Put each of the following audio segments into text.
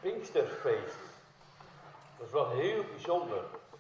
Pinksterfeest. Dat is wel heel bijzonder.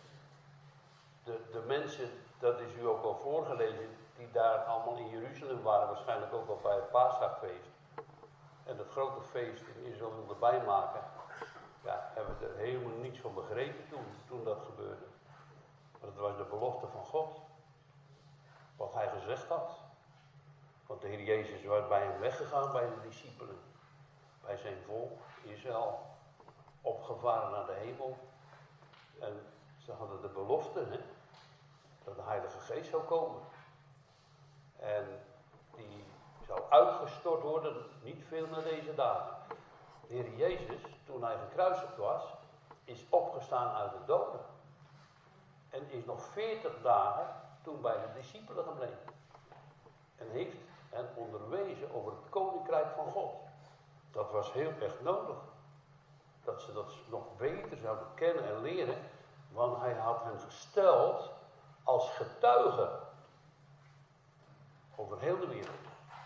De mensen, dat is u ook al voorgelezen, die daar allemaal in Jeruzalem waren, waarschijnlijk ook al bij het Paasdagfeest. En het grote feest in Israël wilden bijmaken. Ja, hebben we er helemaal niets van begrepen toen dat gebeurde. Maar het was de belofte van God. Wat hij gezegd had. Want de Heer Jezus was bij hem weggegaan, bij de discipelen. Bij zijn volk, Israël. Opgevaren naar de hemel. En ze hadden de belofte, hè, dat de Heilige Geest zou komen. En die zou uitgestort worden, niet veel na deze dagen. De Heer Jezus, toen hij gekruisigd was, is opgestaan uit de doden. En is nog 40 dagen toen bij de discipelen gebleven. En heeft hen onderwezen over het koninkrijk van God. Dat was heel erg nodig. Dat ze dat nog beter zouden kennen en leren. Want hij had hen gesteld als getuigen. Over heel de wereld.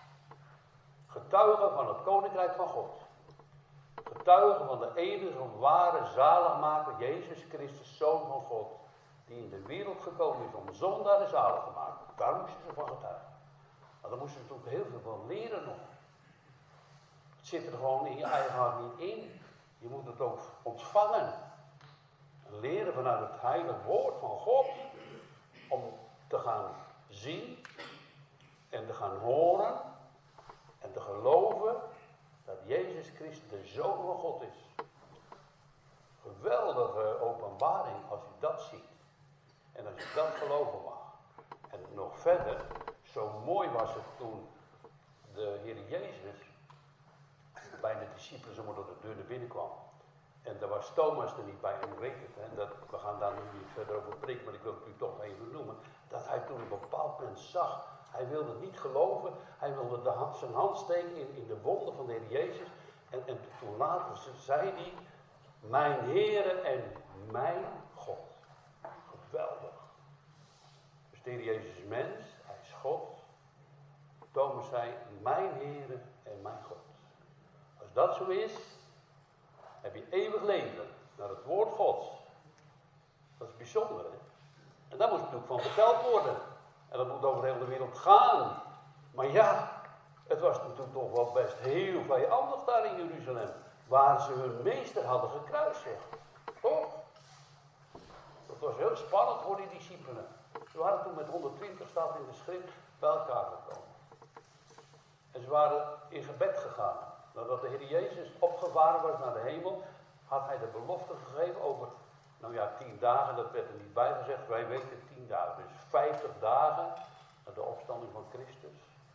Getuigen van het koninkrijk van God. Getuigen van de enige ware zaligmaker, Jezus Christus, Zoon van God. Die in de wereld gekomen is om zondaren zalig te maken. Daar moesten ze van getuigen. Maar daar moesten ze natuurlijk heel veel van leren nog. Het zit er gewoon in je eigen hart niet in. Je moet het ook ontvangen. Leren vanuit het heilige woord van God. Om te gaan zien. En te gaan horen. En te geloven. Dat Jezus Christus de Zoon van God is. Geweldige openbaring als je dat ziet. En als je dat geloven mag. En nog verder. Zo mooi was het toen de Heer Jezus bij de discipelen zomaar door de deur naar binnen kwam. En daar was Thomas er niet bij, en u weet het, hè, we gaan daar nu niet verder over spreken, maar ik wil het u toch even noemen, dat hij toen op een bepaald moment zag, hij wilde niet geloven, hij wilde zijn hand steken in de wonden van de Heer Jezus, en toen later zei hij, mijn Heere en mijn God. Geweldig. Dus de Heer Jezus is mens, hij is God. Thomas zei, mijn Heere en mijn God. Als dat zo is, heb je eeuwig leven naar het woord Gods. Dat is bijzonder, hè? En daar moet natuurlijk van verteld worden. En dat moet over heel de wereld gaan. Maar ja, het was natuurlijk toch wel best heel vijandig daar in Jeruzalem. Waar ze hun meester hadden gekruisigd. Toch? Dat was heel spannend voor die discipelen. Ze waren toen met 120, staat in de schrift, bij elkaar gekomen. En ze waren in gebed gegaan. Nadat de Heer Jezus opgevaren was naar de hemel, had hij de belofte gegeven over, 10 dagen, dat werd er niet bij gezegd, wij weten 10 dagen. Dus 50 dagen na de opstanding van Christus.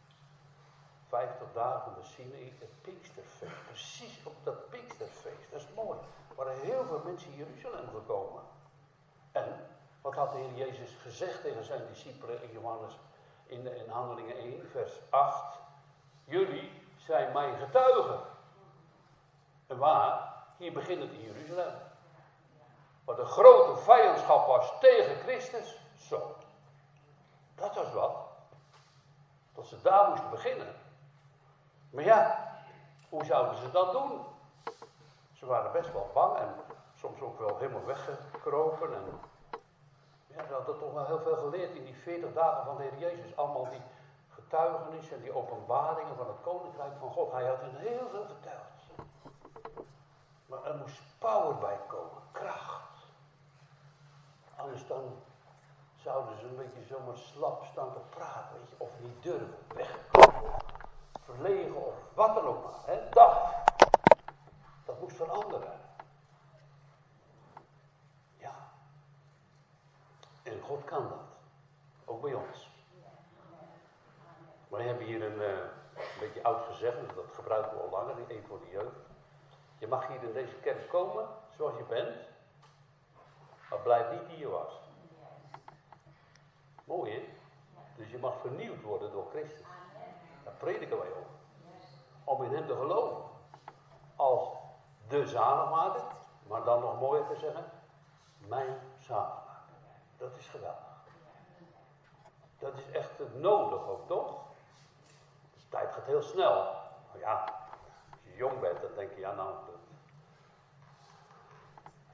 50 dagen van de Sinaï, het Pinksterfeest. Precies op dat Pinksterfeest, dat is mooi. Er waren heel veel mensen in Jeruzalem gekomen. En, wat had de Heer Jezus gezegd tegen zijn discipelen in Johannes, in Handelingen 1, vers 8. Jullie zijn mijn getuigen. En waar? Hier begint het in Jeruzalem. Wat een grote vijandschap was tegen Christus. Zo. Dat was wat. Dat ze daar moesten beginnen. Maar ja, hoe zouden ze dat doen? Ze waren best wel bang en soms ook wel helemaal weggekropen. En ja, ze hadden toch wel heel veel geleerd in die 40 dagen van de Heer Jezus. Allemaal die getuigenissen en die openbaringen van het koninkrijk van God. Hij had hen heel veel verteld. Maar er moest power bij komen, kracht. Anders dan zouden ze een beetje zomaar slap staan te praten, weet je, of niet durven, wegkomen, verlegen of wat dan ook maar. Hè? Dat moest veranderen. Ja. En God kan dat. Ook bij ons. Maar we hebben hier een beetje oud gezegde, dat gebruiken we al langer, niet één voor de jeugd. Je mag hier in deze kerk komen, zoals je bent, maar blijf niet wie je was. Mooi, hè? Dus je mag vernieuwd worden door Christus. Daar prediken wij over. Om in hem te geloven. Als de zaligmaker, maar dan nog mooier te zeggen, mijn zaligmaker. Dat is geweldig. Dat is echt nodig ook, toch? De tijd gaat heel snel. Maar ja, als je jong bent, dan denk je,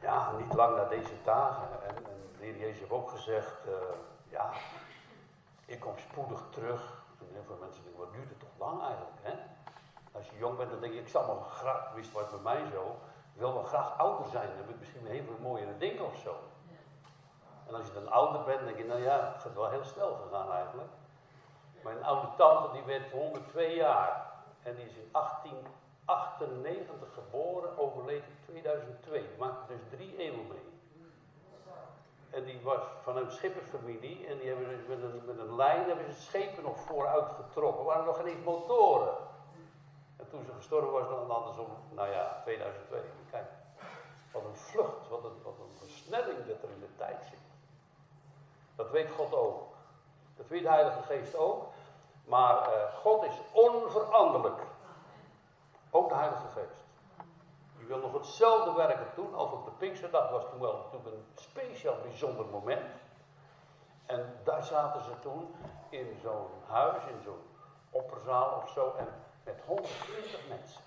Ja, niet lang na deze dagen. En de Heer Jezus heeft ook gezegd, ja, ik kom spoedig terug. En heel veel mensen denken, wat duurt het toch lang eigenlijk, hè? Als je jong bent, dan denk je, ik zal maar graag, wist wat bij mij zo, ik wil wel graag ouder zijn, dan heb ik misschien heel veel mooiere dingen of zo. En als je dan ouder bent, denk je, nou ja, het gaat wel heel snel gegaan eigenlijk. Mijn oude tante, die werd 102 jaar. En die is in 1898 geboren, overleed in 2002. Die maakte dus 3 eeuwen mee. En die was van een schippersfamilie. En die hebben dus met een lijn hebben ze schepen nog vooruit getrokken. Er waren nog geen eens motoren. En toen ze gestorven was, dan andersom, nou ja, 2002. Kijk, wat een vlucht, wat een versnelling dat er in de tijd zit. Dat weet God ook. Dat weet de Heilige Geest ook. Maar God is onveranderlijk. Ook de Heilige Geest. Die wil nog hetzelfde werken doen als op de Pinksterdag. Was toen wel natuurlijk een speciaal bijzonder moment. En daar zaten ze toen in zo'n huis, in zo'n opperzaal of zo. En met 120 mensen.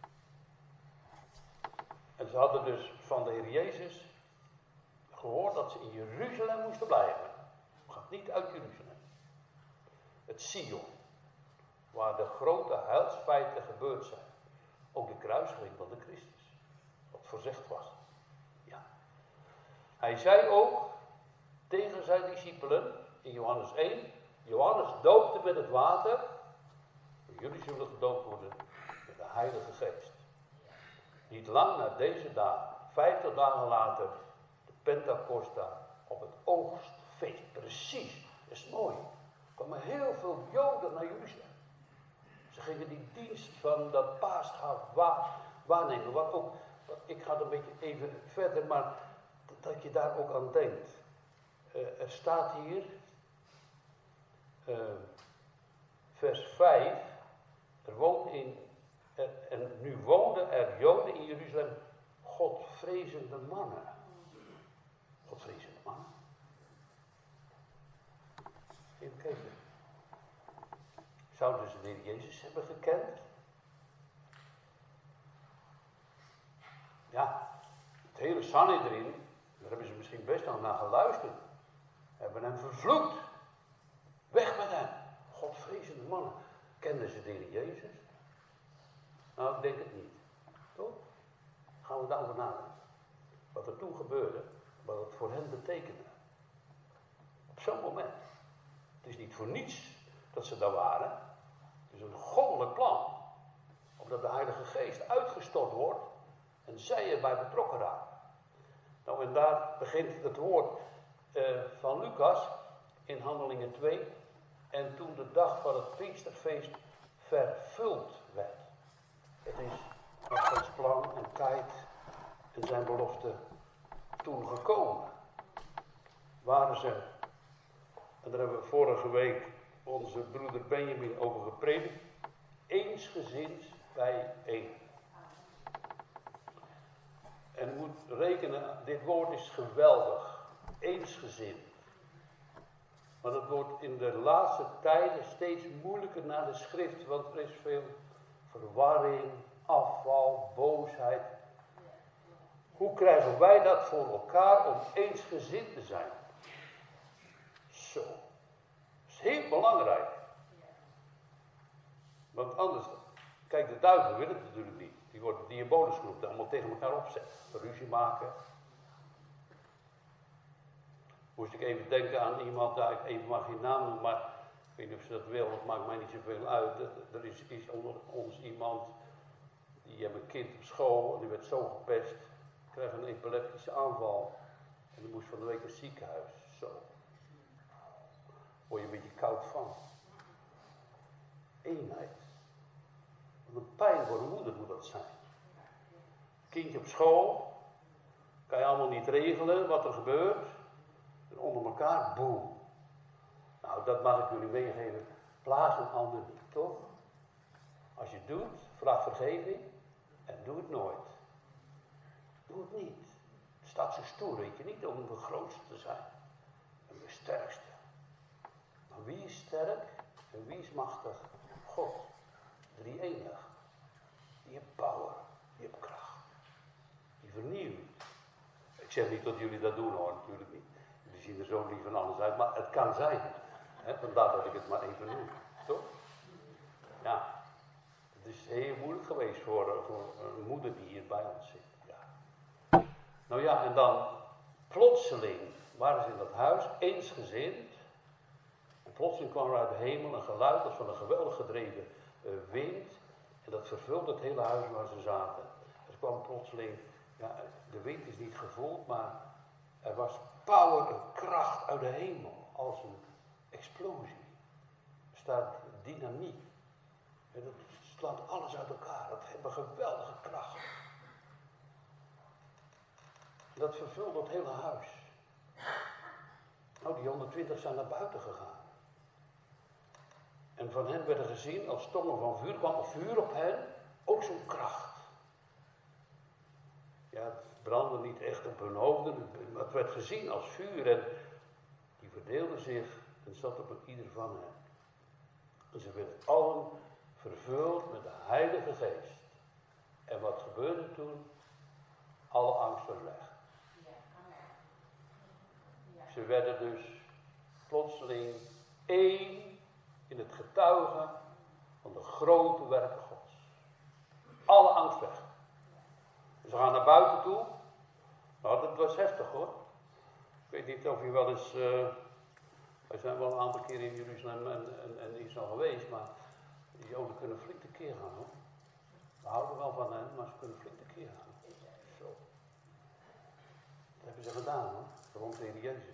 En ze hadden dus van de Heer Jezus gehoord dat ze in Jeruzalem moesten blijven. Gaat niet uit Jeruzalem. Het Sion. Waar de grote huilsfeiten gebeurd zijn. Ook de kruisiging van de Christus. Wat voorzegd was. Ja. Hij zei ook tegen zijn discipelen in Johannes 1. Johannes doopte met het water. Jullie zullen gedoopt worden met de Heilige Geest. Niet lang na deze dagen, 50 dagen later, de Pentacosta op het oogstfeest. Precies, dat is mooi. Er kwamen heel veel Joden naar Jeruzalem. Ze gingen die dienst van dat paasgaaf waarnemen. Wat ook, ik ga er een beetje even verder, maar dat je daar ook aan denkt. Er staat hier, vers 5, en nu woonden er Joden in Jeruzalem, Godvrezende mannen. Godvrezende mannen. Even kijken. Zouden ze de Heer Jezus hebben gekend? Ja, het hele Sanhedrin, daar hebben ze misschien best al naar geluisterd. Hebben hem vervloekt. Weg met hem. Godvrezende mannen. Kenden ze de Heer Jezus? Nou, ik denk het niet. Toch? Gaan we daarover nadenken. Wat er toen gebeurde, wat het voor hen betekende. Op zo'n moment. Het is niet voor niets dat ze daar waren. Het is een goddelijk plan. Omdat de Heilige Geest uitgestort wordt en zij erbij betrokken raken. Nou, en daar begint het woord van Lucas in Handelingen 2. En toen de dag van het Pinksterfeest vervuld werd. Het is met Gods plan en tijd en zijn belofte toen gekomen. Waren ze, en daar hebben we vorige week onze broeder Benjamin over gepredikt, eensgezind bijeen. En u moet rekenen, dit woord is geweldig, eensgezind. Maar dat wordt in de laatste tijden steeds moeilijker naar de schrift, want er is veel verwarring, afval, boosheid. Hoe krijgen wij dat voor elkaar om eensgezind te zijn? Zo. Dat is heel belangrijk. Want anders, kijk, de duivel wil het natuurlijk niet. Die wordt diabolisch genoemd, allemaal tegen elkaar opzetten. Ruzie maken. Moest ik even denken aan iemand, ik even mag geen naam noemen, maar ik weet niet of ze dat wil, het maakt mij niet zoveel uit. Er is onder ons iemand, die heeft een kind op school en die werd zo gepest, kreeg een epileptische aanval en die moest van de week naar het ziekenhuis. Zo. Word je een beetje koud van. Eenheid. Wat een pijn voor een moeder moet dat zijn. Kindje op school, kan je allemaal niet regelen wat er gebeurt. En onder elkaar, boem. Nou, dat mag ik jullie meegeven. Plaag een ander niet, toch? Als je het doet, vraag vergeving en doe het nooit. Doe het niet. Het staat zo stoer, weet je niet, om de grootste te zijn. En de sterkste. Maar wie is sterk en wie is machtig? God. Drie-enig. Die heeft power. Die heeft kracht. Die vernieuwt. zeg niet dat jullie dat doen hoor, natuurlijk niet. Jullie zien er zo lief en alles uit, maar het kan zijn. Vandaar dat ik het maar even noem. Toch? Ja. Het is heel moeilijk geweest voor een moeder die hier bij ons zit. Ja. Nou ja, en dan plotseling waren ze in dat huis eensgezind. En plotseling kwam er uit de hemel een geluid als van een geweldig gedreven wind. En dat vervulde het hele huis waar ze zaten. Er kwam plotseling, ja, de wind is niet gevoeld, maar er was power, een kracht uit de hemel. Als een explosie. Er staat dynamiek. En dat slaat alles uit elkaar. Dat heeft een geweldige kracht. Dat vervulde het hele huis. Nou, die 120 zijn naar buiten gegaan. En van hen werden gezien als tongen van vuur. Kwam er vuur op hen, ook zo'n kracht. Ja, het brandde niet echt op hun hoofden, maar het werd gezien als vuur. En die verdeelde zich en zat op ieder van hen. En ze werden allen vervuld met de Heilige Geest. En wat gebeurde toen? Alle angst was weg. Ze werden dus plotseling één in het getuigen van de grote werken Gods. Alle angst weg. Ze gaan naar buiten toe. Nou, dat was heftig hoor. Ik weet niet of je wel eens... wij zijn wel een aantal keer in Jeruzalem en Israël geweest, maar die Joden kunnen flink tekeer gaan hoor. We houden wel van hen, maar ze kunnen flink tekeer gaan. Zo. Dat hebben ze gedaan hoor, rond de Heer Jezus.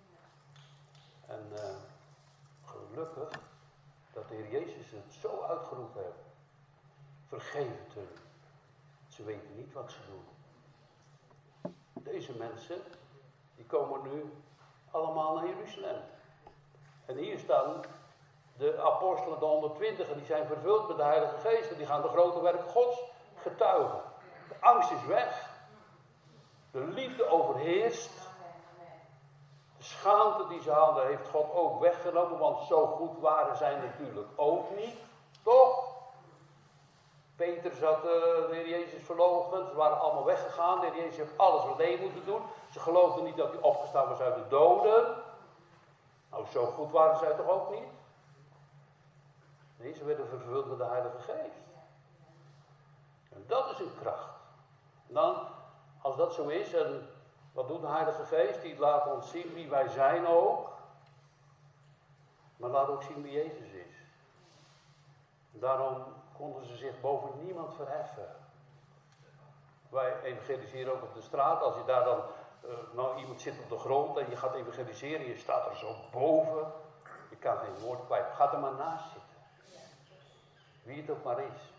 En gelukkig dat de Heer Jezus het zo uitgeroepen heeft. Vergeef het hun. Ze weten niet wat ze doen. Deze mensen, die komen nu allemaal naar Jeruzalem. En hier staan de apostelen, de 120, die zijn vervuld met de Heilige Geest. En die gaan de grote werken Gods getuigen. De angst is weg. De liefde overheerst. De schaamte die ze hadden, heeft God ook weggenomen. Want zo goed waren zij natuurlijk ook niet. Toch? Peter zat de Heer Jezus verloochend. Ze waren allemaal weggegaan. De Heer Jezus heeft alles alleen moeten doen. Ze geloofden niet dat hij opgestaan was uit de doden. Nou, zo goed waren zij toch ook niet? Nee, ze werden vervuld met de Heilige Geest. En dat is een kracht. En dan, als dat zo is, en wat doet de Heilige Geest? Die laat ons zien wie wij zijn ook. Maar laat ook zien wie Jezus is. En daarom konden ze zich boven niemand verheffen. Wij evangeliseren ook op de straat. Als je daar dan, nou iemand zit op de grond en je gaat evangeliseren, je staat er zo boven. Je kan geen woord kwijt. Ga er maar naast zitten. Wie het ook maar is.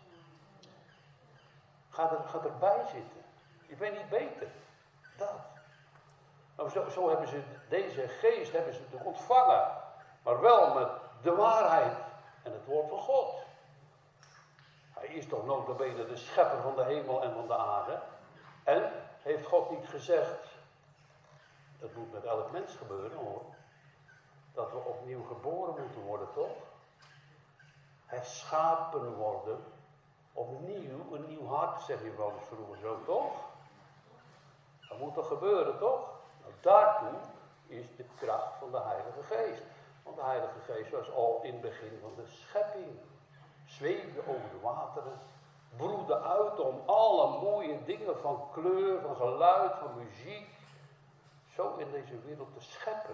Ga erbij zitten. Je bent niet beter. Dat. Nou, zo hebben ze deze geest hebben ze ontvangen. Maar wel met de waarheid en het woord van God. Hij is toch nota bene de schepper van de hemel en van de aarde. En heeft God niet gezegd, dat moet met elk mens gebeuren hoor, dat we opnieuw geboren moeten worden toch? Herschapen worden, opnieuw, een nieuw hart zeg je wel eens vroeger zo toch? Dat moet toch gebeuren toch? Nou, daartoe is de kracht van de Heilige Geest. Want de Heilige Geest was al in het begin van de schepping. Zweefde over de wateren, broedde uit om alle mooie dingen van kleur, van geluid, van muziek, zo in deze wereld te scheppen.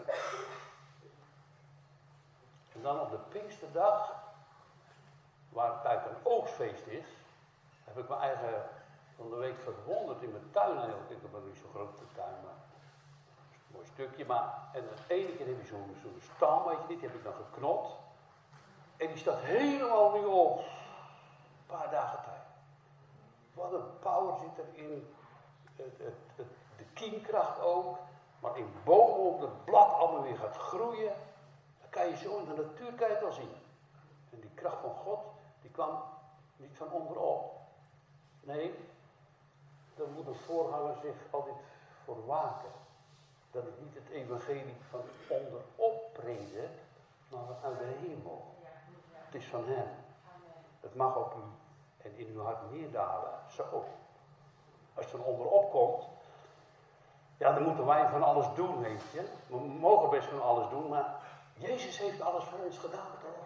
En dan op de Pinksterdag, waar het eigenlijk een oogstfeest is, heb ik mijn eigen van de week verwonderd in mijn tuin. Ik heb een niet zo'n grote tuin, maar een mooi stukje. Maar, en de ene keer heb je zo'n stam, weet je niet, die heb ik dan geknot. En die staat helemaal nu op. Een paar dagen tijd. Wat een power zit er in. De kiemkracht ook. Maar in bomen op het blad allemaal weer gaat groeien. Dan kan je zo in de natuur kijken al zien. En die kracht van God, die kwam niet van onderop. Nee, daar moet een voorganger zich altijd voor waken. Dat het niet het evangelie van onderop predikt, maar vanuit de hemel. Het is van hem. Het mag op u en in uw hart neerdalen. Zo. Als het van onderop komt, Ja, dan moeten wij van alles doen, weet je. We mogen best van alles doen, maar Jezus heeft alles voor ons gedaan, toch?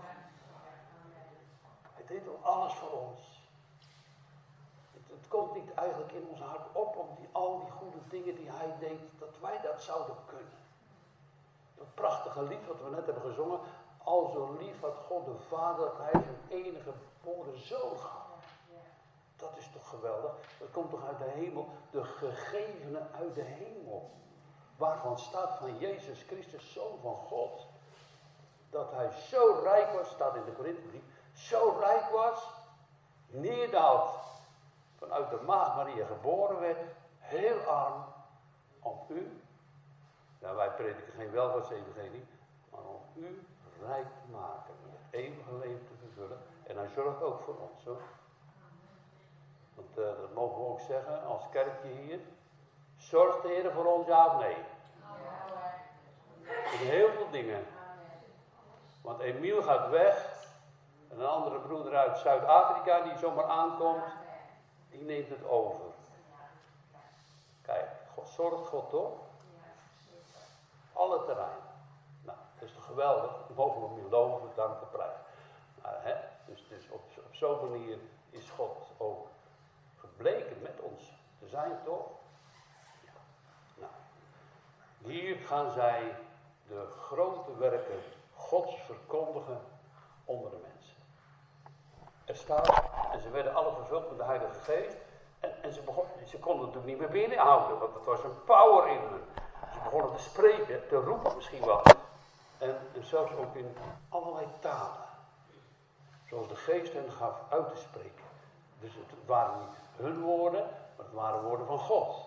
Hij deed al alles voor ons. Het komt niet eigenlijk in ons hart op om al die goede dingen die hij deed, dat wij dat zouden kunnen. Dat prachtige lied wat we net hebben gezongen. Al zo lief had God de Vader dat hij zijn enige geboren zoon gaf. Dat is toch geweldig? Dat komt toch uit de hemel? De gegevene uit de hemel. Waarvan staat van Jezus Christus, Zoon van God. Dat hij zo rijk was, staat in de Korinthebrief. Zo rijk was, neerdaalt, vanuit de maagd Maria geboren werd, heel arm, om u, nou wij prediken geen welvaartsevangelie, maar om u rijk te maken, om het eeuwige leven te vervullen. En hij zorgt ook voor ons, hoor. Want dat mogen we ook zeggen, als kerkje hier, zorgt de Heer voor ons, ja of nee? In heel veel dingen. Want Emiel gaat weg, en een andere broeder uit Zuid-Afrika die zomaar aankomt, die neemt het over. Kijk, zorgt God toch? Alle terreinen. Nou, dat is toch geweldig. We mogen hem nu loven, danken, prijzen. Dus op zo'n manier is God ook gebleken met ons te zijn, toch? Ja. Nou, hier gaan zij de grote werken Gods verkondigen onder de mensen. Er staat, en ze werden alle vervuld met de Heilige Geest. En ze konden het natuurlijk niet meer binnenhouden, want het was een power in hen. Ze begonnen te spreken, te roepen misschien wel. En zelfs ook in allerlei talen. Zoals de Geest hen gaf uit te spreken. Dus het waren niet hun woorden, maar het waren woorden van God.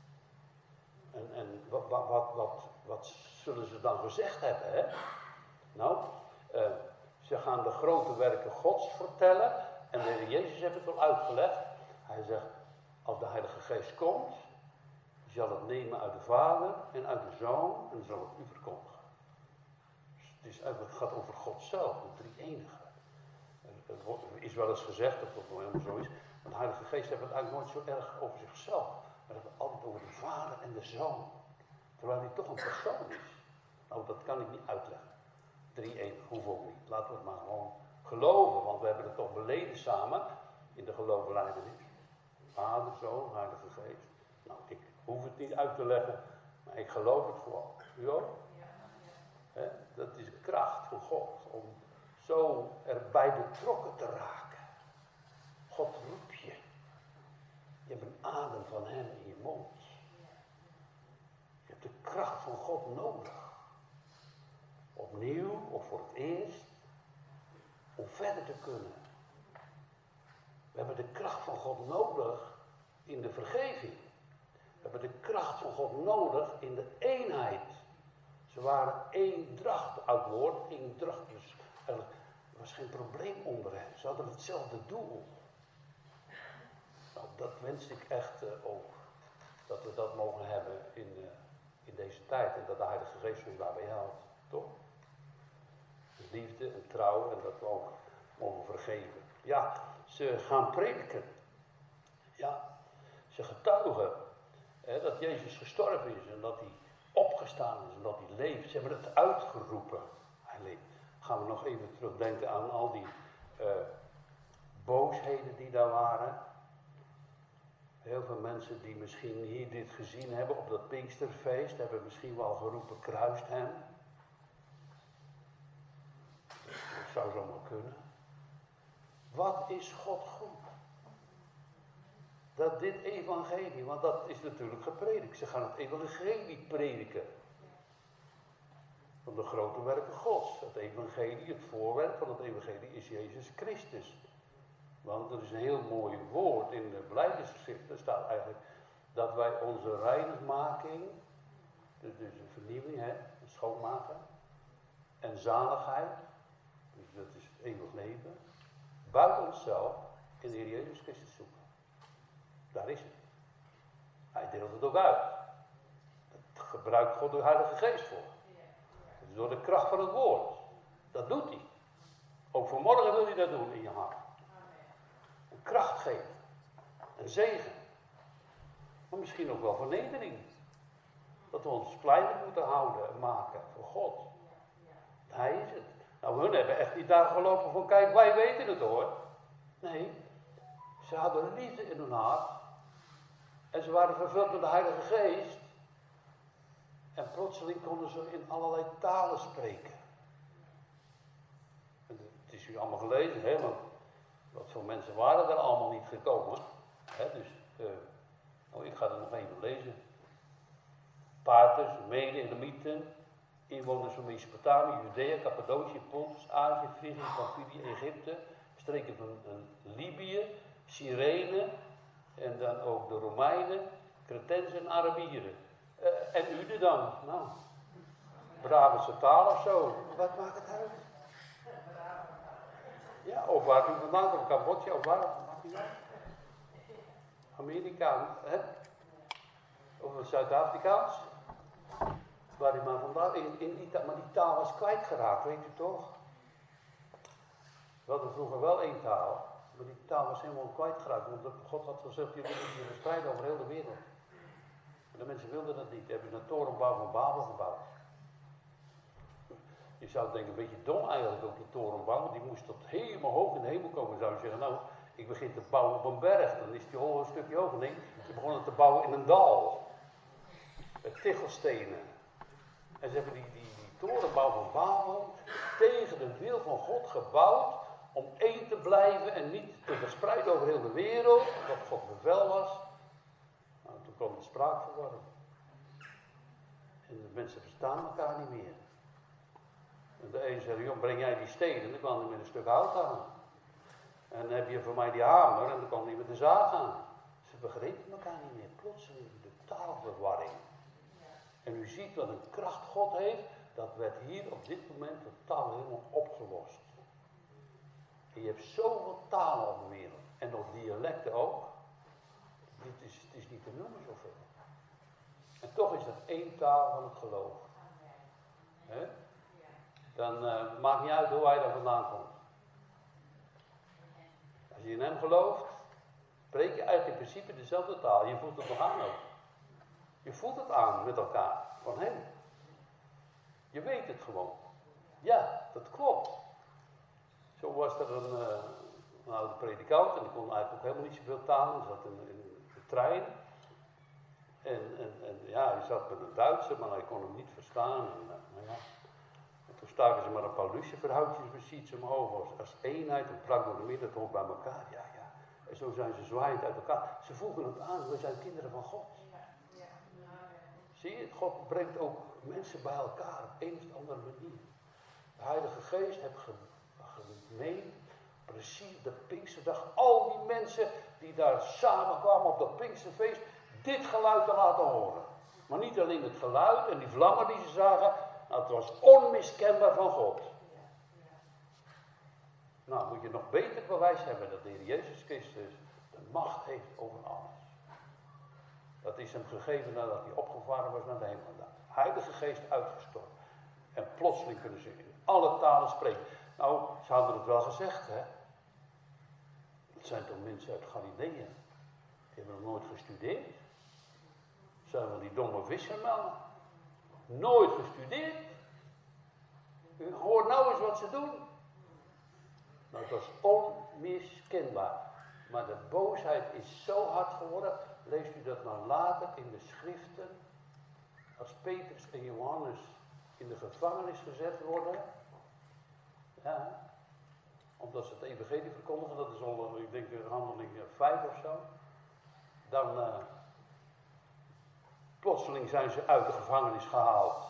En wat zullen ze dan gezegd hebben, hè? Nou, ze gaan de grote werken Gods vertellen. En de Heer Jezus heeft het al uitgelegd. Hij zegt, als de Heilige Geest komt, die zal het nemen uit de Vader en uit de Zoon en zal het u verkondigen. Dus het gaat over God zelf, de drie-enige. Er is wel eens gezegd dat het wel helemaal zo is, want de Heilige Geest heeft het eigenlijk nooit zo erg over zichzelf. Maar het heeft altijd over de Vader en de Zoon. Terwijl hij toch een persoon is. Nou, dat kan ik niet uitleggen. Drie-enig, hoeft ook niet. Laten we het maar gewoon geloven, want we hebben het toch beleden samen in de gelooflijdenis. Vader, Zoon, Heilige Geest. Nou, ik hoef het niet uit te leggen, maar ik geloof het gewoon. U ook? Ja. Dat is de kracht van God, om zo erbij betrokken te raken. God roept je. Je hebt een adem van hem in je mond. Je hebt de kracht van God nodig. Opnieuw, of voor het eerst, om verder te kunnen. We hebben de kracht van God nodig in de vergeving. We hebben de kracht van God nodig in de eenheid. Ze waren eendracht, oud woord, eendracht. Dus er was geen probleem onder hen. Ze hadden hetzelfde doel. Nou, dat wens ik echt ook. Dat we dat mogen hebben in deze tijd. En dat de Heilige Geest ons daarbij helpt. Toch? Liefde en trouw en dat we ook mogen vergeven. Ja, ze gaan prediken. Ja, ze getuigen dat Jezus gestorven is en dat hij opgestaan is en dat hij leeft. Ze hebben het uitgeroepen. Hij leeft. Gaan we nog even terugdenken aan al die boosheden die daar waren. Heel veel mensen die misschien hier dit gezien hebben op dat Pinksterfeest, hebben misschien wel geroepen, kruist hem. Dat zou zomaar kunnen. Wat is God goed? Dat dit evangelie, want dat is natuurlijk gepredikt. Ze gaan het evangelie prediken. Van de grote werken Gods. Het evangelie, het voorwerp van het evangelie is Jezus Christus. Want er is een heel mooi woord in de Blijdenschrift. Er staat eigenlijk dat wij onze reinigmaking, dus een vernieuwing, een schoonmaken, en zaligheid, dus dat is het eeuwig leven, buiten onszelf in de Heer Jezus Christus zoeken. Daar is het. Hij deelt het ook uit. Dat gebruikt God de Heilige Geest voor. Dus door de kracht van het woord. Dat doet hij. Ook vanmorgen wil hij dat doen in je hart. Een kracht geven. Een zegen. Maar misschien ook wel vernedering. Dat we ons kleiner moeten houden en maken voor God. Hij is het. Nou, hun hebben echt niet daar gelopen van, kijk, wij weten het hoor. Nee, ze hadden liefde in hun hart. En ze waren vervuld met de Heilige Geest. En plotseling konden ze in allerlei talen spreken. En het is u allemaal gelezen, hè, want wat voor mensen waren er allemaal niet gekomen. Hè, dus, ik ga het nog even lezen. Parters, Mede, Elamieten, inwoners van Mesopotamië, Judea, Cappadocië, Pontus, Azië, Frigië, Pamphylië, Egypte, streken van Libië, Cyrene en dan ook de Romeinen, Cretensen en Arabieren. En u er dan? Nou, Brabantse taal of zo. Wat maakt het uit? Ja, of waar u vandaan komt, Cambodja of waar? Maakt niet uit. Amerikaan, hè? Of Zuid-Afrikaans. Waar u maar vandaan, maar die taal was kwijtgeraakt, weet u toch? We hadden vroeger wel één taal, maar die taal was helemaal kwijtgeraakt. Want God had gezegd, jullie moeten je verspreiden over heel de wereld. Maar de mensen wilden dat niet. Hebben een torenbouw van Babel gebouwd. Je zou denken, een beetje dom eigenlijk ook die torenbouw, want die moest tot helemaal hoog in de hemel komen. Dan zou je zeggen, nou, ik begin te bouwen op een berg, dan is die hol een stukje hoger. Nee, ze begonnen te bouwen in een dal. Met tichelstenen. En ze hebben die torenbouw van Babel tegen de wil van God gebouwd om één te blijven en niet te verspreiden over heel de wereld, wat God bevel was. Nou, toen kwam de spraakverwarring. En de mensen verstaan elkaar niet meer. En de een zei, joh, breng jij die steen? En dan kwam hij met een stuk hout aan. En dan heb je voor mij die hamer en dan kwam hij met de zaag aan. Ze begrepen elkaar niet meer. Plotseling de taalverwarring. En u ziet wat een kracht God heeft. Dat werd hier op dit moment totaal helemaal opgelost. En je hebt zoveel talen op de wereld. En nog dialecten ook. Het is niet te noemen zoveel. En toch is dat één taal van het geloof. He? Dan maakt niet uit hoe hij daar vandaan komt. Als je in hem gelooft, spreek je eigenlijk in principe dezelfde taal. Je voelt het nog aan ook. Je voelt het aan met elkaar, van hem. Je weet het gewoon. Ja, dat klopt. Zo was er een oude predikant en die kon eigenlijk ook helemaal niet zoveel taal. Hij zat in de trein. En ja, hij zat met een Duitser, maar hij kon hem niet verstaan. En toen staken ze maar een paar luciferhoutjes precies omhoog als eenheid en plak door de midden, het hoort bij elkaar. Ja. En zo zijn ze zwaaiend uit elkaar. Ze voegen het aan, we zijn kinderen van God. Zie je, God brengt ook mensen bij elkaar op een of andere manier. De Heilige Geest heeft gemeend, precies de Pinksterdag, al die mensen die daar samenkwamen op dat Pinksterfeest, dit geluid te laten horen. Maar niet alleen het geluid en die vlammen die ze zagen, nou, het was onmiskenbaar van God. Nou, moet je nog beter bewijs hebben dat de Heer Jezus Christus de macht heeft over alles. Dat is hem gegeven nadat hij opgevaren was naar de hemel. De Heilige Geest uitgestort. En plotseling kunnen ze in alle talen spreken. Nou, ze hadden het wel gezegd, hè. Het zijn toch mensen uit Galilea. Die hebben nog nooit gestudeerd. Zijn wel die domme vissermannen. Nooit gestudeerd. Hoor nou eens wat ze doen. Nou, het was onmiskenbaar. Maar de boosheid is zo hard geworden. Leest u dat nou later in de schriften. Als Petrus en Johannes in de gevangenis gezet worden. Ja. Omdat ze het evangelie verkondigen. Dat is al, ik denk, handeling 5 of zo. Dan plotseling zijn ze uit de gevangenis gehaald.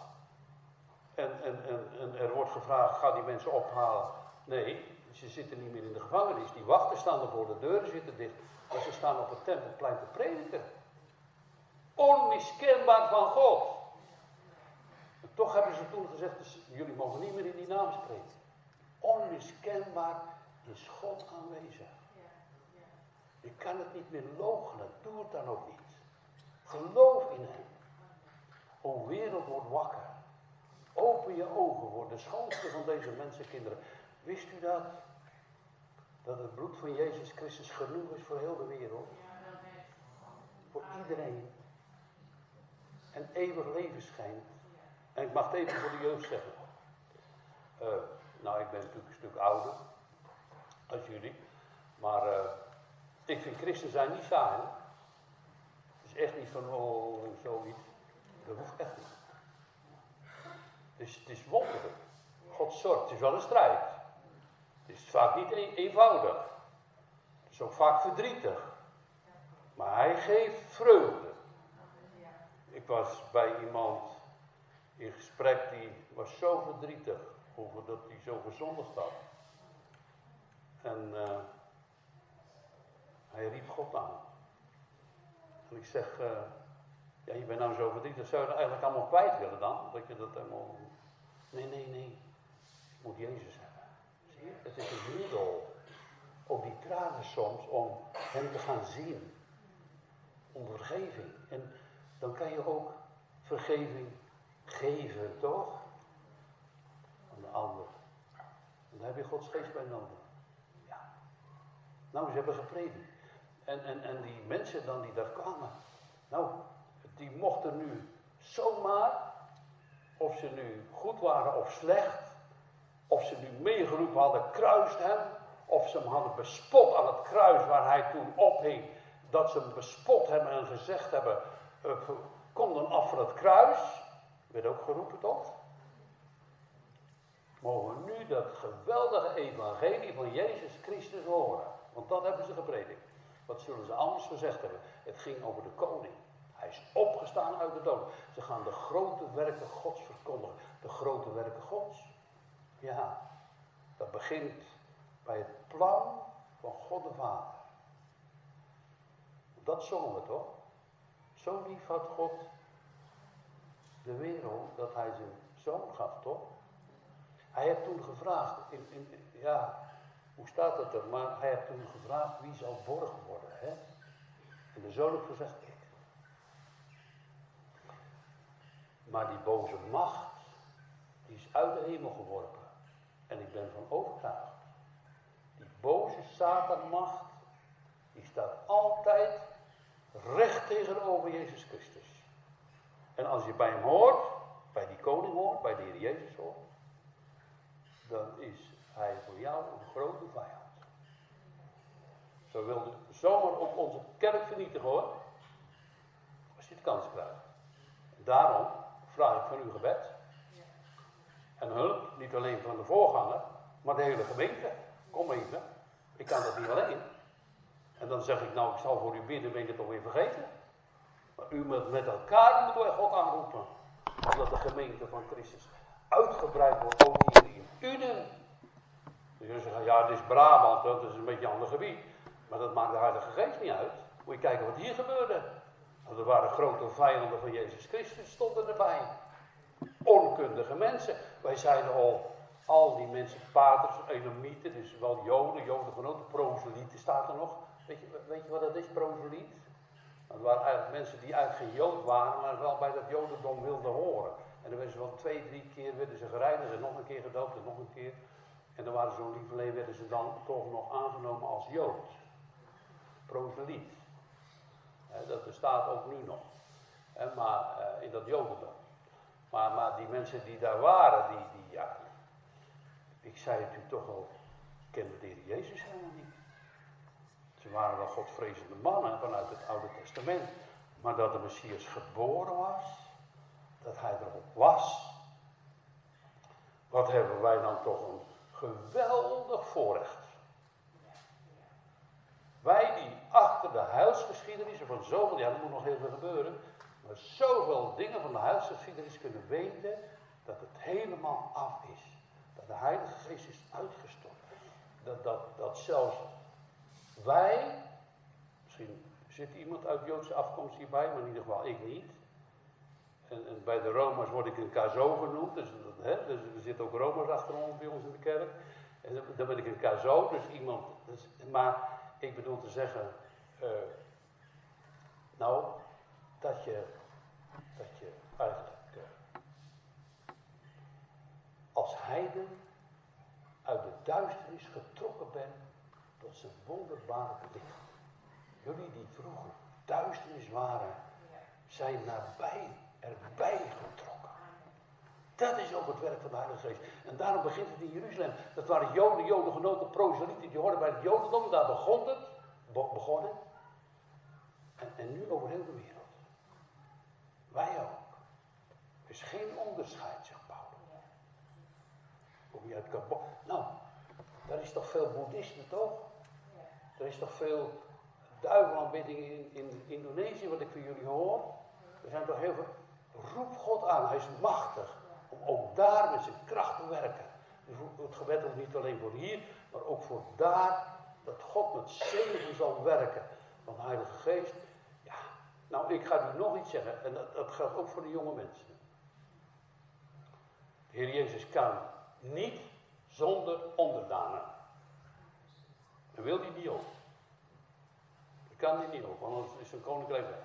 En er wordt gevraagd, ga die mensen ophalen. Nee, ze zitten niet meer in de gevangenis. Die wachten staan er voor, de deuren zitten dicht. Maar ze staan op het tempelplein te prediken. Onmiskenbaar van God. En toch hebben ze toen gezegd, dus jullie mogen niet meer in die naam spreken. Onmiskenbaar is God aanwezig. Je kan het niet meer loochenen. Doe het dan ook niet. Geloof in hem. O wereld, word wakker. Open je ogen voor de schoonste van deze mensenkinderen. Wist u dat? Dat het bloed van Jezus Christus genoeg is voor heel de wereld. Voor iedereen. en eeuwig leven schenkt. En ik mag het even voor de jeugd zeggen. Nou, ik ben natuurlijk een stuk ouder als jullie. Maar ik vind christen zijn niet saai. Hè? Het is echt niet van, oh, zoiets. Dat hoeft echt niet. Het is wonderlijk. God zorgt. Het is wel een strijd. Het is vaak niet eenvoudig. Het is ook vaak verdrietig. Maar hij geeft vreugde. Ik was bij iemand in gesprek die was zo verdrietig over dat hij zo gezondigd had. En hij riep God aan. En ik zeg, ja, je bent nou zo verdrietig, zou je dat eigenlijk allemaal kwijt willen dan? Dat je dat helemaal... Nee. Ik moet Jezus hebben. Zie je? Het is een middel. Ook die tranen soms om hem te gaan zien. Om vergeving. En dan kan je ook vergeving geven, toch? Aan de ander. En dan heb je Gods geest bij nodig. Ja. Nou, ze hebben gepredikt. En die mensen dan die daar kwamen. Nou, die mochten nu zomaar, of ze nu goed waren of slecht, of ze nu meegeroepen hadden, kruist hem, of ze hem hadden bespot aan het kruis waar hij toen ophing, dat ze hem bespot hebben en gezegd hebben, kom dan af van het kruis, werd ook geroepen toch? Mogen we nu dat geweldige evangelie van Jezus Christus horen, want dat hebben ze gepredikt. Wat zullen ze anders gezegd hebben? Het ging over de koning. Hij is opgestaan uit de dood. Ze gaan de grote werken Gods verkondigen. De grote werken Gods. Ja, dat begint bij het plan van God de Vader. Dat zongen we toch? Zo lief had God de wereld dat hij zijn zoon gaf, toch? Hij heeft toen gevraagd, ja, hoe staat het er? Maar hij heeft toen gevraagd wie zal borg worden, hè? En de zoon heeft gezegd, ik. Maar die boze macht, die is uit de hemel geworpen. En ik ben van overtuigd. Die boze Satanmacht, die staat altijd recht tegenover Jezus Christus. En als je bij hem hoort, bij die koning hoort, bij de Heer Jezus hoort, dan is hij voor jou een grote vijand. Zo wilde zomaar op onze kerk vernietigen hoor. Als je de kans krijgt. Daarom vraag ik van uw gebed. En hulp, niet alleen van de voorganger, maar de hele gemeente. Kom even, ik kan dat niet alleen. En dan zeg ik nou, ik zal voor u bidden, ben ik het toch weer vergeten. Maar u moet met elkaar moeten wij God aanroepen. Omdat de gemeente van Christus uitgebreid wordt, ook hier in Uden. Dus jullie zeggen, ja, dit is Brabant, dat is een beetje een ander gebied. Maar dat maakt de Heilige Geest niet uit. Moet je kijken wat hier gebeurde. Want er waren grote vijanden van Jezus Christus, stonden erbij. Onkundige mensen. Wij zeiden al die mensen, paters, Elamieten, dus wel Joden proselieten staat er nog. Weet je wat dat is, proseliet? Dat waren eigenlijk mensen die eigenlijk geen Jood waren, maar wel bij dat Jodendom wilden horen. En dan werden ze wel 2-3 keer werden ze gereinigd en nog een keer gedoopt en nog een keer. En dan waren zo'n lieveling, werden ze dan toch nog aangenomen als Jood. Proseliet. Dat bestaat ook nu nog. Maar in dat Jodendom. Maar die mensen die daar waren, ja. Ik zei het u toch al, kenden de Heer Jezus helemaal niet. Ze waren wel godvrezende mannen vanuit het Oude Testament. Maar dat de Messias geboren was, dat hij erop was. Wat hebben wij dan toch een geweldig voorrecht. Wij die achter de huisgeschiedenis van zoveel, ja, er moet nog heel veel gebeuren, maar zoveel dingen van de huisgeschiedenis kunnen weten dat het helemaal af is. Dat de Heilige Geest is uitgestort. Dat zelfs wij, misschien zit iemand uit Joodse afkomst hierbij, maar in ieder geval ik niet. En bij de Romers word ik een cazo genoemd, dus er zitten ook Romers achter ons bij ons in de kerk. En dan ben ik een cazo, dus iemand, maar ik bedoel te zeggen, dat je eigenlijk als heiden uit de duisternis getrokken bent tot zijn wonderbare licht. Jullie die vroeger duisternis waren, zijn nabij erbij getrokken. Dat is ook het werk van de Heilige Geest. En daarom begint het in Jeruzalem. Dat waren Joden genoten, proselieten, die hoorden bij het Jodendom. Daar begonnen. En nu over heel de wereld. Wij ook. Er is geen onderscheid, zegt Paulus. Kom je uit Cambodja? Nou, daar is toch veel boeddhisme, toch? Er is toch veel duivelaanbidding in Indonesië, wat ik van jullie hoor. Er zijn toch heel veel. Roep God aan, hij is machtig. Om ook daar met zijn kracht te werken. Dus het gebed ook niet alleen voor hier, maar ook voor daar. Dat God met zegen zal werken. Van de Heilige Geest. Ja, nou ik ga nu nog iets zeggen. En dat geldt ook voor de jonge mensen. De Heer Jezus kan niet zonder onderdanen. En wil hij niet op. Dat kan hij niet op, want anders is zijn koninkrijk weg.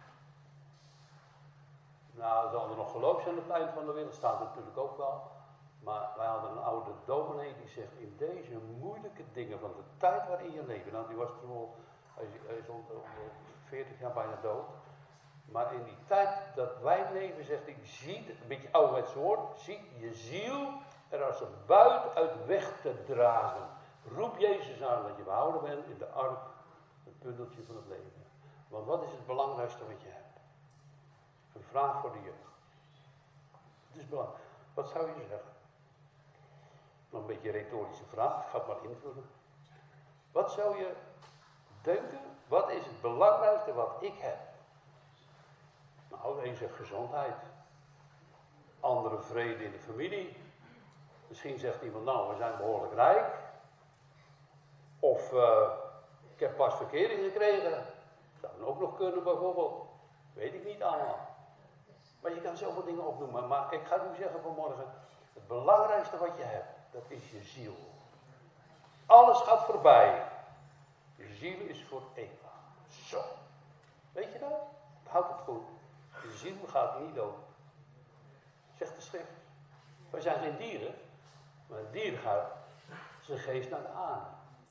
Nou, zal er nog geloof zijn aan het eind van de wereld, staat er natuurlijk ook wel. Maar wij hadden een oude dominee die zegt, in deze moeilijke dingen van de tijd waarin je leeft. Nou, die was toen al, hij is al 40 jaar bijna dood. Maar in die tijd dat wij leven, zegt hij, ziet, een beetje ouderwets woord, ziet je ziel er als een buit uit weg te dragen. Roep Jezus aan dat je behouden bent in de ark, het bundeltje van het leven. Want wat is het belangrijkste wat je hebt? Een vraag voor de jeugd. Het is belangrijk. Wat zou je zeggen? Nog een beetje een retorische vraag, ik ga het maar invullen. Wat zou je denken, wat is het belangrijkste wat ik heb? Nou, een zegt gezondheid. Andere vrede in de familie. Misschien zegt iemand, nou, we zijn behoorlijk rijk. Of, ik heb pas verkering gekregen. Zou ook nog kunnen bijvoorbeeld. Weet ik niet allemaal. Maar je kan zoveel dingen opnoemen. Maar ik ga nu zeggen vanmorgen, het belangrijkste wat je hebt, dat is je ziel. Alles gaat voorbij. Je ziel is voor eeuwig. Zo. Weet je dat? Houd het goed. Je ziel gaat niet dood. Zegt de schrift. Wij zijn geen dieren. Maar een dier gaat zijn geest naar de aarde.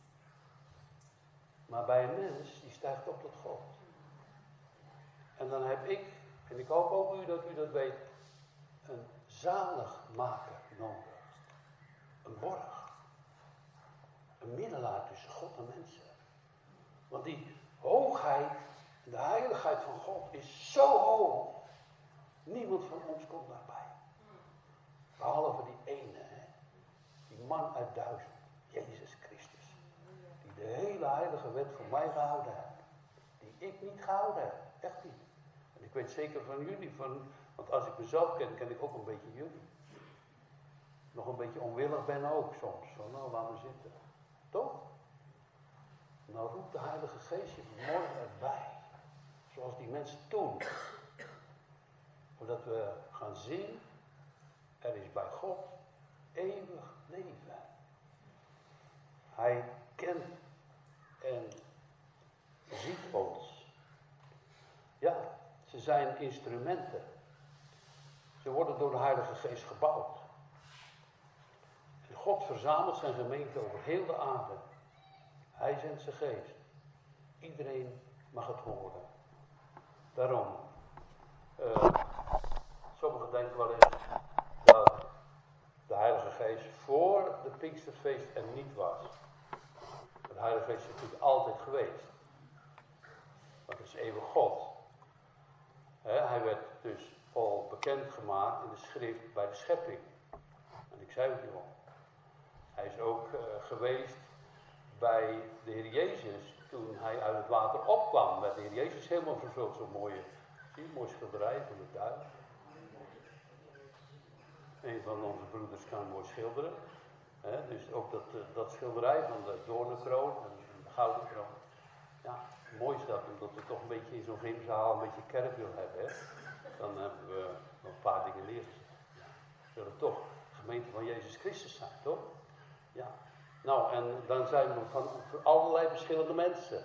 Maar bij een mens, die stijgt op tot God. En dan heb ik, en ik hoop ook dat u dat weet, een zaligmaker nodig. Een borg. Een middelaar tussen God en mensen. Want die hoogheid, de heiligheid van God is zo hoog. Niemand van ons komt daarbij. Behalve die ene, hè? Die man uit 1000, Jezus Christus. Die de hele heilige wet voor mij gehouden heeft. Die ik niet gehouden heb. Echt niet. En ik weet zeker van jullie, want als ik mezelf ken, ken ik ook een beetje jullie. Nog een beetje onwillig ben ook soms. Van nou, laat me zitten. Toch? Nou roept de Heilige Geest je vanmorgen erbij. Zoals die mensen toen. Zodat we gaan zien, er is bij God eeuwig leven. Hij kent en ziet ons. Ja, ze zijn instrumenten. Ze worden door de Heilige Geest gebouwd. En God verzamelt zijn gemeente over heel de aarde. Hij zendt zijn geest. Iedereen mag het horen. Daarom, sommigen denken wel eens dat de Heilige Geest voor de Pinksterfeest er niet was. De Heilige Geest is natuurlijk altijd geweest. Want het is eeuwig God. Hij werd dus al bekendgemaakt in de schrift bij de schepping. En ik zei het u al. Hij is ook geweest bij de Heer Jezus toen hij uit het water opkwam. Met de Heer Jezus helemaal vervuld. Zo'n mooie schilderij van de duif. Een van onze broeders kan mooi schilderen. Dus ook dat schilderij van de doornenkroon en de gouden kroon. Ja, mooi is dat, omdat we toch een beetje in zo'n gymzaal een beetje kerk wil hebben. Hè? Dan hebben we nog een paar dingen neergezet. Ja. We zullen toch gemeente van Jezus Christus zijn, toch? Ja. Nou, en dan zijn we van allerlei verschillende mensen.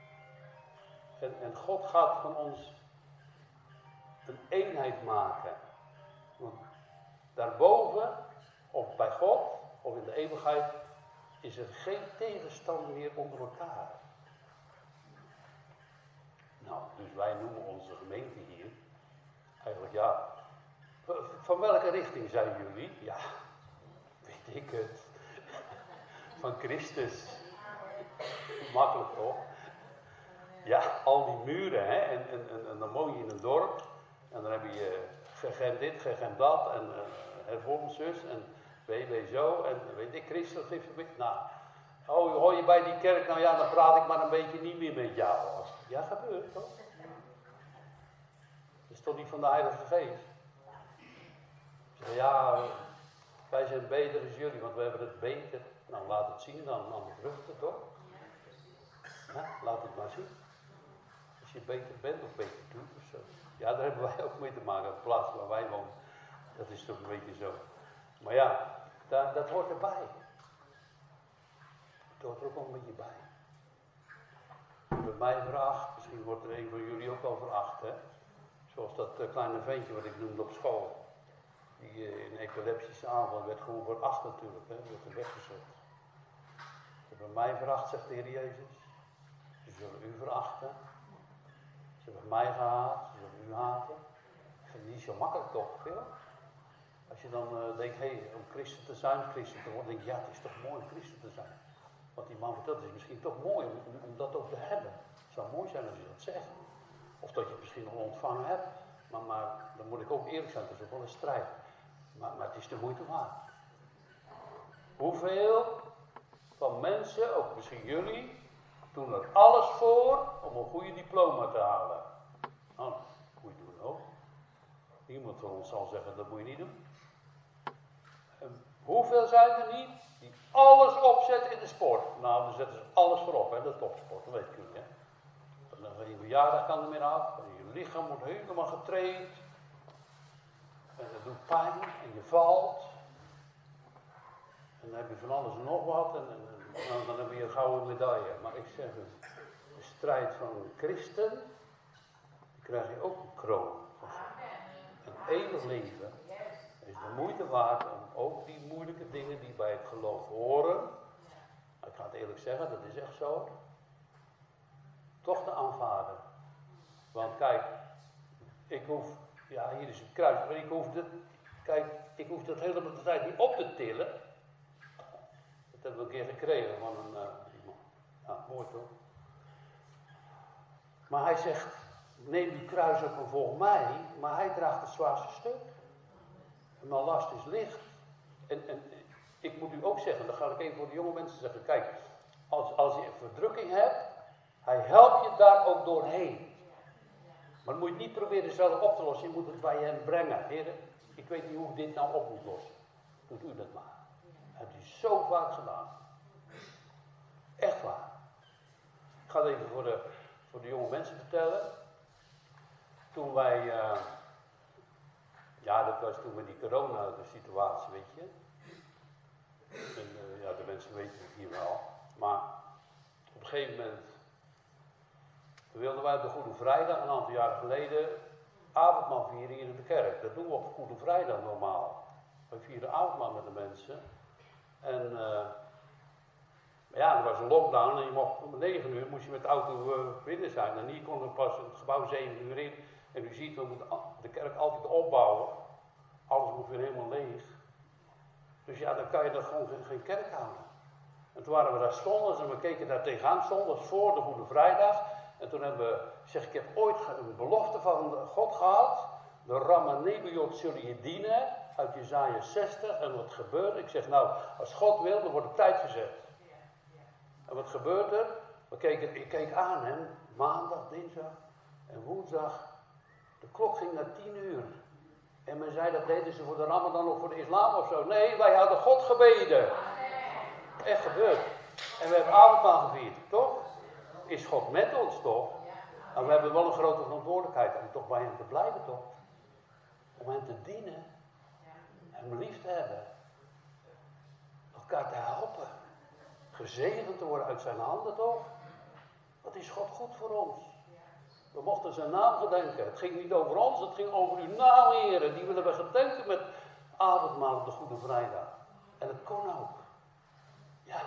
En God gaat van ons een eenheid maken. Want daarboven, of bij God, of in de eeuwigheid, is er geen tegenstand meer onder elkaar. Nou, dus wij noemen onze gemeente hier eigenlijk ja, van welke richting zijn jullie? Ja, weet ik het. Van Christus. Makkelijk toch? Ja, al die muren, hè, en dan woon je in een dorp, en dan heb je gegend dit, gegend dat, en hervormd zus, en BB zo, en weet ik, Christus heeft nou, hoor je bij die kerk, nou ja, dan praat ik maar een beetje niet meer met jou. Ja, gebeurt toch? Dat is toch niet van de Heilige Geest? Zeg, ja, wij zijn beter als jullie, want we hebben het beter. Nou, laat het zien dan aan de vruchten, toch? Ja, laat het maar zien. Als je beter bent of beter doet of zo. Ja, daar hebben wij ook mee te maken. De plaats waar wij wonen, dat is toch een beetje zo. Maar ja, dat hoort erbij. Het hoort er ook wel een beetje bij. Bij mij veracht, misschien wordt er een van jullie ook wel veracht, hè. Zoals dat kleine ventje wat ik noemde op school. Die in epileptische aanval werd gewoon veracht natuurlijk, hè. Werd er weggezet. Ze hebben mij veracht, zegt de Heer Jezus. Ze zullen u verachten. Ze hebben mij gehaat, ze zullen u haten. Ik vind het niet zo makkelijk toch, veel. Als je dan denkt, hé, om christen te zijn, christen te worden, denk je, ja, het is toch mooi om christen te zijn. Wat die man vertelt, is misschien toch mooi om dat ook te hebben. Het zou mooi zijn als je dat zegt. Of dat je het misschien nog ontvangen hebt. Maar dan moet ik ook eerlijk zijn, het is ook wel een strijd. Maar het is de moeite waard. Hoeveel van mensen, ook misschien jullie, doen er alles voor om een goede diploma te halen? Nou, dat moet je doen ook. Niemand van ons zal zeggen, dat moet je niet doen. En hoeveel zijn er niet die alles opzetten in de sport? Nou, dan zetten ze alles voorop, hè, de topsport, dat weet ik niet, hè. Dan ga je verjaardag kan er meer af, en je lichaam wordt helemaal getraind. En dat doet pijn, en je valt. En dan heb je van alles en nog wat, en dan heb je een gouden medaille. Maar ik zeg u, de strijd van een christen, die krijg je ook een kroon. Een eeuwig leven is de moeite waard om ook die moeilijke dingen die bij het geloof horen, ik ga het eerlijk zeggen, dat is echt zo, toch te aanvaarden. Want kijk, ik hoef, ja hier is het kruis, maar ik hoef dat helemaal de tijd niet op te tillen. Dat hebben we een keer gekregen van een iemand. Ja, mooi toch? Maar hij zegt, neem die kruis op en volg mij, maar hij draagt het zwaarste stuk. En mijn last is licht. En ik moet u ook zeggen, dan ga ik even voor de jonge mensen zeggen, kijk, als je een verdrukking hebt, hij helpt je daar ook doorheen. Maar dan moet je niet proberen zelf op te lossen, je moet het bij hem brengen. Heer, ik weet niet hoe ik dit nou op moet lossen. Doet u dat maar. Dat hebt u zo vaak gedaan. Echt waar. Ik ga het even voor de jonge mensen vertellen. Toen wij, ja dat was toen met die corona-situatie, weet je. En ja, de mensen weten het hier wel. Maar op een gegeven moment wilden wij op de Goede Vrijdag, een aantal jaren geleden, avondmaal vieren in de kerk. Dat doen we op Goede Vrijdag normaal. We vieren avondmaal met de mensen. En ja, er was een lockdown en je mocht om 9 uur moest je met de auto binnen zijn. En hier kon er pas het gebouw 7 uur in. En u ziet, we moeten de kerk altijd opbouwen. Alles moet weer helemaal leeg. Dus ja, dan kan je er gewoon geen kerk houden. En toen waren we daar zondags en we keken daar tegenaan, zondags voor de Goede Vrijdag. En toen hebben we, ik heb ooit een belofte van God gehad. De Ramanebiot zullen je dienen, uit Jesaja 60. En wat gebeurt? Ik zeg nou, als God wil, dan wordt de tijd gezet. En wat gebeurt er? Ik keek aan hem, maandag, dinsdag en woensdag. De klok ging naar 10 uur. En men zei dat deden ze voor de Ramadan of voor de islam of zo. Nee, wij hadden God gebeden. Echt gebeurd. En we hebben avondmaal gevierd, toch? Is God met ons, toch? Maar we hebben wel een grote verantwoordelijkheid om toch bij hem te blijven, toch? Om hem te dienen. Hem lief te hebben. Elkaar te helpen. Gezegend te worden uit zijn handen, toch? Wat is God goed voor ons? We mochten zijn naam gedenken. Het ging niet over ons, het ging over uw naam, heren. Die willen we gedenken met avondmaal op de Goede Vrijdag. En het kon ook. Ja.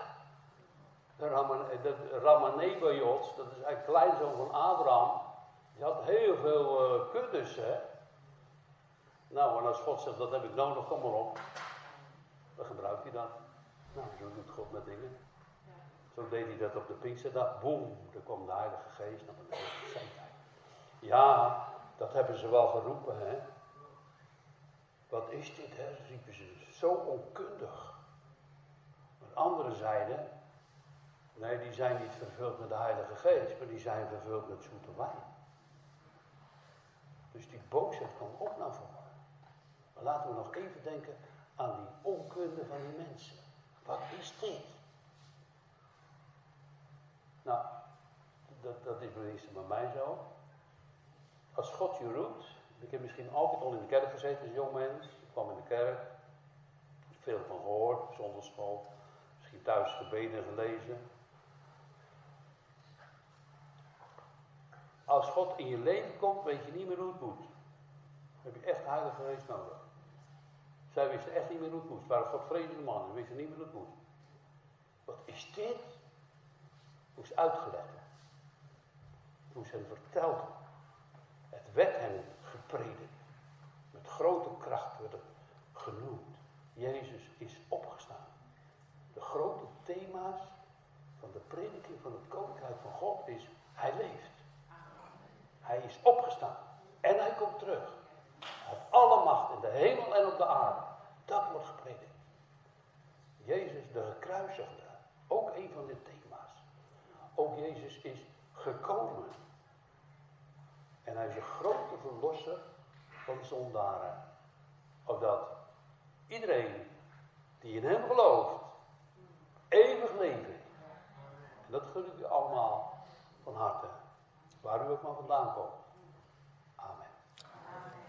De Ramanebiot, dat is eigenlijk kleinzoon van Abraham. Die had heel veel kuddes, hè. Nou, en als God zegt, dat heb ik nodig, kom maar op. Dan gebruikt hij dat. Nou, zo doet God met dingen. Zo deed hij dat op de Pinksterdag. Boem, er kwam de Heilige Geest. Nou, dan zei hij. Ja, dat hebben ze wel geroepen, hè. Wat is dit, hè, riepen ze. Zo onkundig. Maar anderen zeiden, nee, die zijn niet vervuld met de Heilige Geest, maar die zijn vervuld met zoete wijn. Dus die boosheid kwam ook naar voren. Maar laten we nog even denken aan die onkunde van die mensen. Wat is dit? Nou, dat is tenminste bij mij zo. Als God je roept, ik heb misschien altijd al in de kerk gezeten als jong mens. Ik kwam in de kerk, veel van gehoord, zondagschool, misschien thuis gebeden gelezen. Als God in je leven komt, weet je niet meer hoe het moet. Dan heb je echt de Heilige Geest nodig. Zij wisten echt niet meer hoe het moet. Het waren Godvrezende mannen, ze wisten niet meer hoe het moet. Wat is dit? Hoe is uitgelegd? Hoe ze hen verteld. Het werd hen gepredikt. Met grote kracht werd het genoemd. Jezus is opgestaan. De grote thema's van de prediking van het Koninkrijk van God is, hij leeft. Hij is opgestaan. En hij komt terug. Hij heeft alle macht in de hemel en op de aarde. Dat wordt gepredikt. Jezus de gekruisigde. Ook een van de thema's. Ook Jezus is gekomen. En hij is een grote verlosser van de zondaren. Opdat iedereen die in hem gelooft, eeuwig leven heeft. En dat gun ik u allemaal van harte. Waar u ook maar vandaan komt.